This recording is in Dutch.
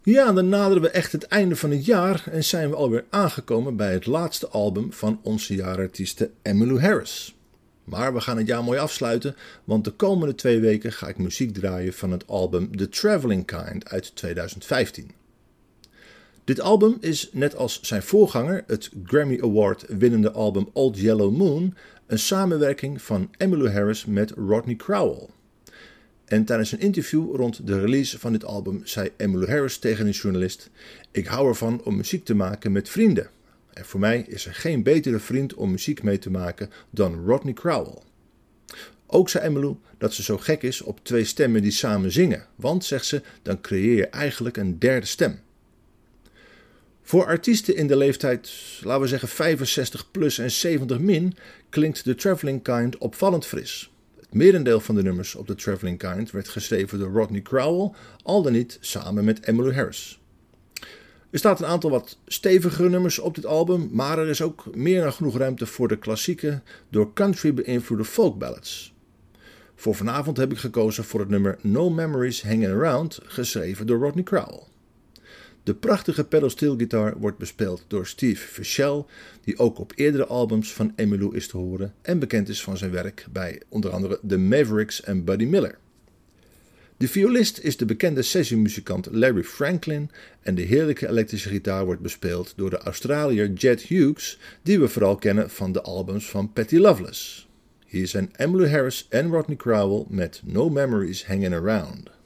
Ja, dan naderen we echt het einde van het jaar en zijn we alweer aangekomen bij het laatste album van onze jaarartieste Emmylou Harris. Maar we gaan het jaar mooi afsluiten, want de komende 2 weken ga ik muziek draaien van het album The Traveling Kind uit 2015. Dit album is, net als zijn voorganger, het Grammy Award winnende album Old Yellow Moon, een samenwerking van Emmylou Harris met Rodney Crowell. En tijdens een interview rond de release van dit album zei Emmylou Harris tegen een journalist: "Ik hou ervan om muziek te maken met vrienden. En voor mij is er geen betere vriend om muziek mee te maken dan Rodney Crowell." Ook zei Emmylou dat ze zo gek is op 2 stemmen die samen zingen, want, zegt ze, dan creëer je eigenlijk een derde stem. Voor artiesten in de leeftijd, laten we zeggen 65 plus en 70 min, klinkt The Traveling Kind opvallend fris. Het merendeel van de nummers op The Traveling Kind werd geschreven door Rodney Crowell, al dan niet samen met Emmylou Harris. Er staat een aantal wat stevigere nummers op dit album, maar er is ook meer dan genoeg ruimte voor de klassieke, door country beïnvloede folk ballads. Voor vanavond heb ik gekozen voor het nummer No Memories Hanging Around, geschreven door Rodney Crowell. De prachtige pedalsteelgitaar wordt bespeeld door Steve Fischel, die ook op eerdere albums van Emmylou is te horen en bekend is van zijn werk bij onder andere The Mavericks en Buddy Miller. De violist is de bekende sessiemuzikant Larry Franklin en de heerlijke elektrische gitaar wordt bespeeld door de Australiër Jet Hughes, die we vooral kennen van de albums van Patty Loveless. Hier zijn Emmylou Harris en Rodney Crowell met No Memories Hanging Around.